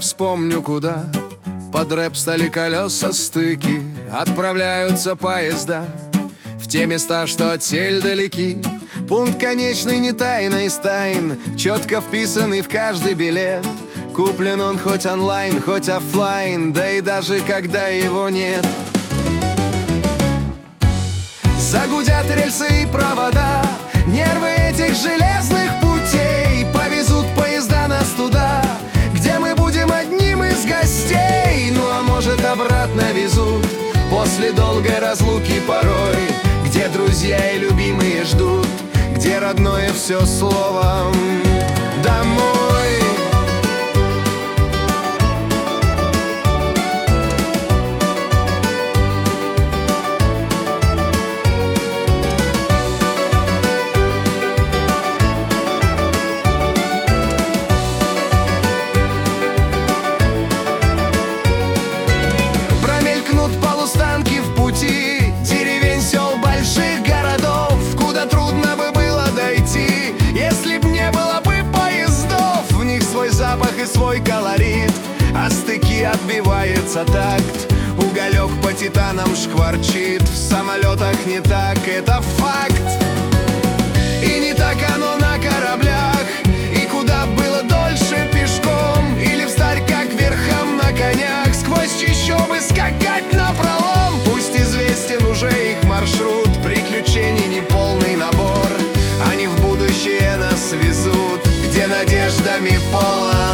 вспомню куда. Под рэп стали колеса стыки, отправляются поезда в те места, что от сель далеки. Пункт конечный не тайна из тайн, четко вписанный в каждый билет. Куплен он хоть онлайн, хоть оффлайн, да и даже когда его нет. Загудят рельсы и провода, нервы этих железных путей. Повезут поезда нас туда, где мы будем одним из гостей. Ну а может обратно везут, после долгой разлуки порой, где друзья и любимые ждут, где родное все словом «домой». Полустанки в пути, деревень, сел, больших городов, куда трудно бы было дойти, если б не было бы поездов. В них свой запах и свой колорит, а стыки отбивается такт. Уголек по титанам шкварчит, в самолетах не так, это факт. И не так оно на кораблях, и куда было дольше пешком, или встать как верхом на конях, сквозь чащобы скакать напролом. Пусть известен уже их маршрут, приключений неполный набор. Они в будущее нас везут, где надеждами полон